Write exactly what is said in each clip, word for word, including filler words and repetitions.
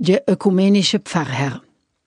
Der ökumenische Pfarrherr.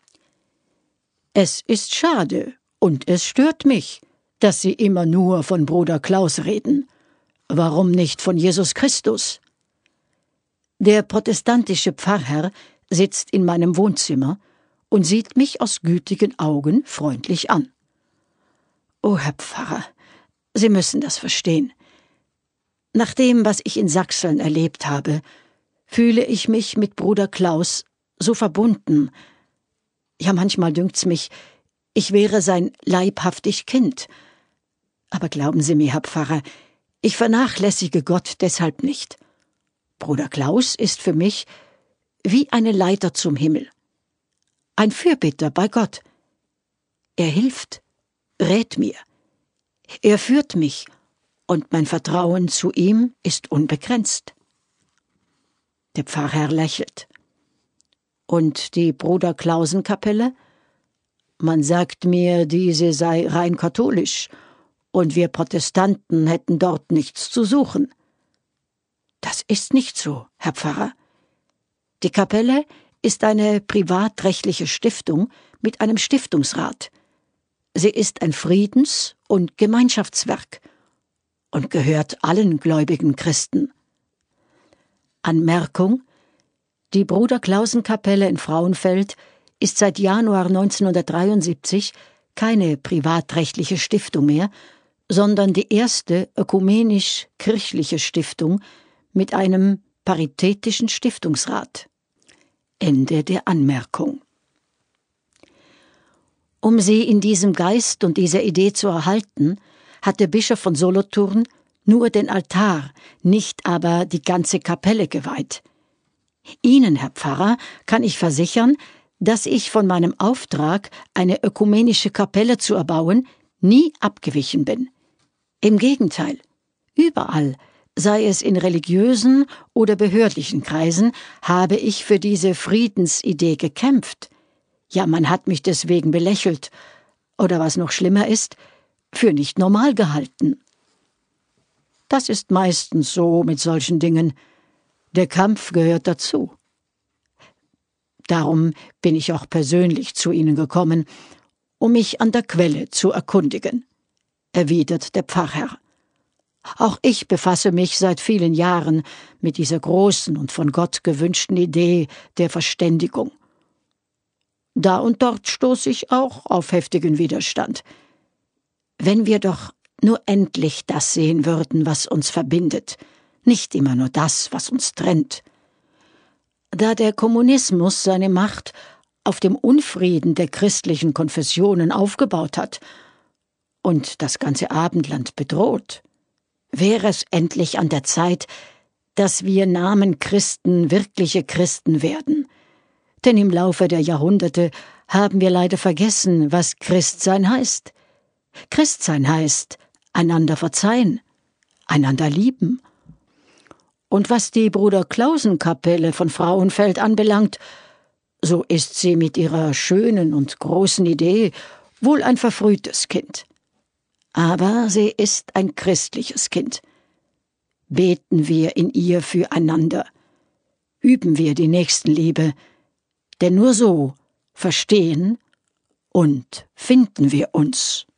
Es ist schade und es stört mich, dass Sie immer nur von Bruder Klaus reden. Warum nicht von Jesus Christus? Der protestantische Pfarrherr sitzt in meinem Wohnzimmer und sieht mich aus gütigen Augen freundlich an. »O Herr Pfarrer, Sie müssen das verstehen. Nach dem, was ich in Sachsen erlebt habe, fühle ich mich mit Bruder Klaus so verbunden. Ja, manchmal dünkt's mich, ich wäre sein leibhaftig Kind. Aber glauben Sie mir, Herr Pfarrer, ich vernachlässige Gott deshalb nicht. Bruder Klaus ist für mich wie eine Leiter zum Himmel. Ein Fürbitter bei Gott. Er hilft, rät mir. Er führt mich, und mein Vertrauen zu ihm ist unbegrenzt.« Der Pfarrherr lächelt. »Und die Bruder-Klausen-Kapelle? Man sagt mir, diese sei rein katholisch, und wir Protestanten hätten dort nichts zu suchen.« »Das ist nicht so, Herr Pfarrer. Die Kapelle ist eine privatrechtliche Stiftung mit einem Stiftungsrat. Sie ist ein Friedens- und Gemeinschaftswerk und gehört allen gläubigen Christen. Anmerkung: Die Bruder-Klausen-Kapelle in Frauenfeld ist seit Januar neunzehnhundertdreiundsiebzig keine privatrechtliche Stiftung mehr, sondern die erste ökumenisch-kirchliche Stiftung mit einem paritätischen Stiftungsrat. Ende der Anmerkung. Um sie in diesem Geist und dieser Idee zu erhalten, hat der Bischof von Solothurn nur den Altar, nicht aber die ganze Kapelle geweiht. Ihnen, Herr Pfarrer, kann ich versichern, dass ich von meinem Auftrag, eine ökumenische Kapelle zu erbauen, nie abgewichen bin. Im Gegenteil, überall, sei es in religiösen oder behördlichen Kreisen, habe ich für diese Friedensidee gekämpft. Ja, man hat mich deswegen belächelt, oder was noch schlimmer ist, für nicht normal gehalten. Das ist meistens so mit solchen Dingen. Der Kampf gehört dazu. Darum bin ich auch persönlich zu Ihnen gekommen, um mich an der Quelle zu erkundigen«, erwidert der Pfarrherr. »Auch ich befasse mich seit vielen Jahren mit dieser großen und von Gott gewünschten Idee der Verständigung. Da und dort stoße ich auch auf heftigen Widerstand. Wenn wir doch nur endlich das sehen würden, was uns verbindet, nicht immer nur das, was uns trennt. Da der Kommunismus seine Macht auf dem Unfrieden der christlichen Konfessionen aufgebaut hat und das ganze Abendland bedroht, wäre es endlich an der Zeit, dass wir Namen Christen wirkliche Christen werden. Denn im Laufe der Jahrhunderte haben wir leider vergessen, was Christsein heißt. Christsein heißt, einander verzeihen, einander lieben. Und was die Bruder-Klausen-Kapelle von Frauenfeld anbelangt, so ist sie mit ihrer schönen und großen Idee wohl ein verfrühtes Kind. Aber sie ist ein christliches Kind. Beten wir in ihr füreinander. Üben wir die Nächstenliebe, denn nur so verstehen und finden wir uns.